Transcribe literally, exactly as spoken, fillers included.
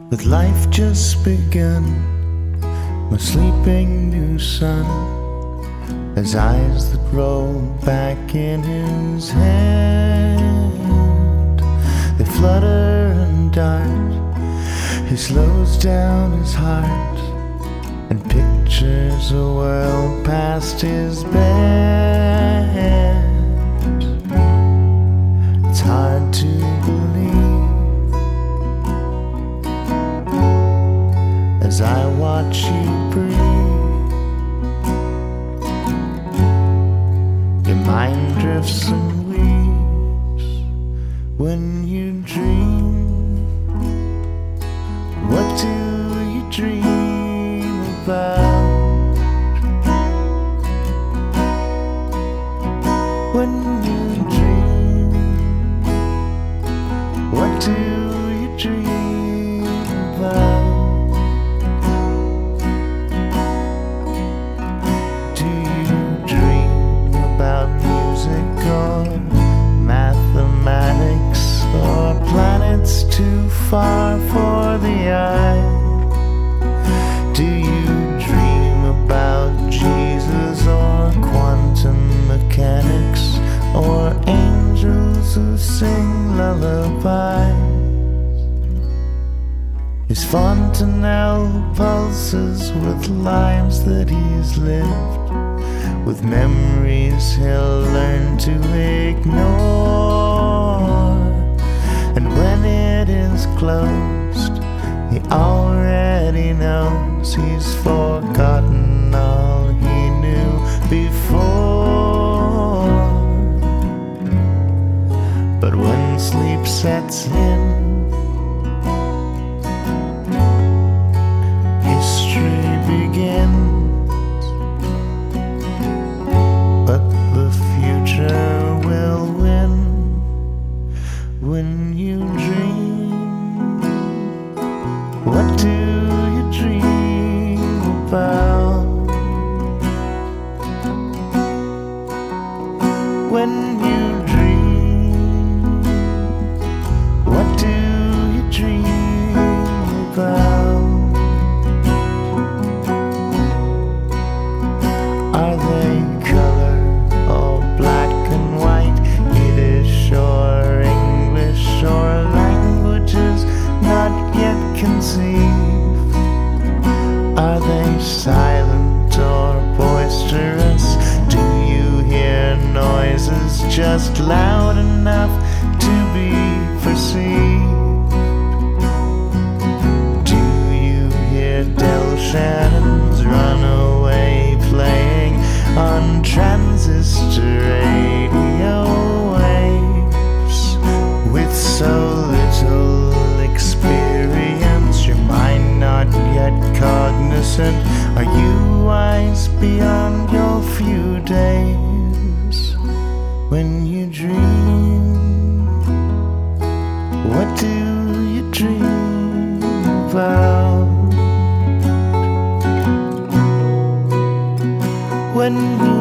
with life just begun, my sleeping new son, his eyes that roll back in his hand, they flutter and dart. He slows down his heart and pictures a world past his bed. It's hard to believe as I watch you breathe. Your mind drifts and weaves when you dream. What do you dream about? When you dream, what do you dream about? Do you dream about music or mathematics or planets too far for the eye? Do you dream about Jesus or quantum mechanics or angels who sing lullabies? His fontanelle pulses with lives that he's lived, with memories he'll learn to ignore. And when it is closed, he already knows he's forgotten all he knew before. But when sleep sets in, history begins. But the future will win when you dream. What do you dream about? When you dream, what do you dream about? Are they color or black and white, Yiddish or English or languages not yet conceived? Are they silent or boisterous? Do you hear noises just loud enough to be perceived? Do you hear Del Shannon's Runaway playing on transistor radio waves? With so little experience, your mind not yet cognizant, are you wise beyond your few days? When you dream, what do you dream about? When you